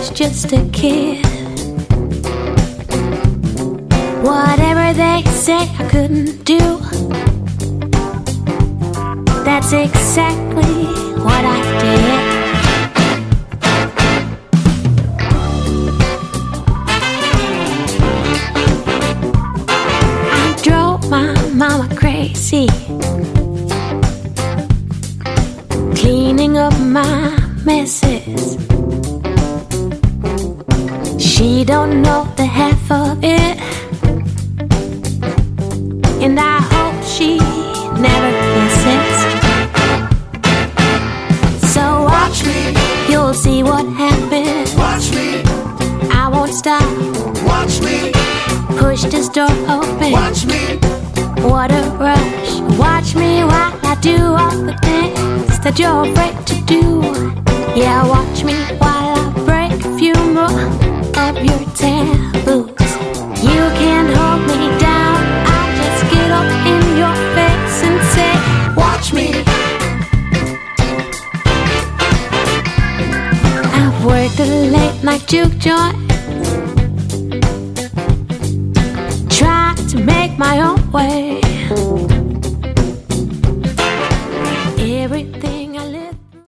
was just a kid. Whatever they say I couldn't do, that's exactly what I did. I drove my mama crazy, cleaning up my messes. She don't know the half of it, and I hope she never listens. So watch me, you'll see what happens. Watch me, I won't stop. watch me, Push this door open. watch me, What a rush. Watch me while I do all the things that you're afraid to do. Yeah, watch me while I break a few more of your taboos. You can't hold me down, I'll just get up in your face and say, watch me. I've worked a late night juke joint, tried to make my own way.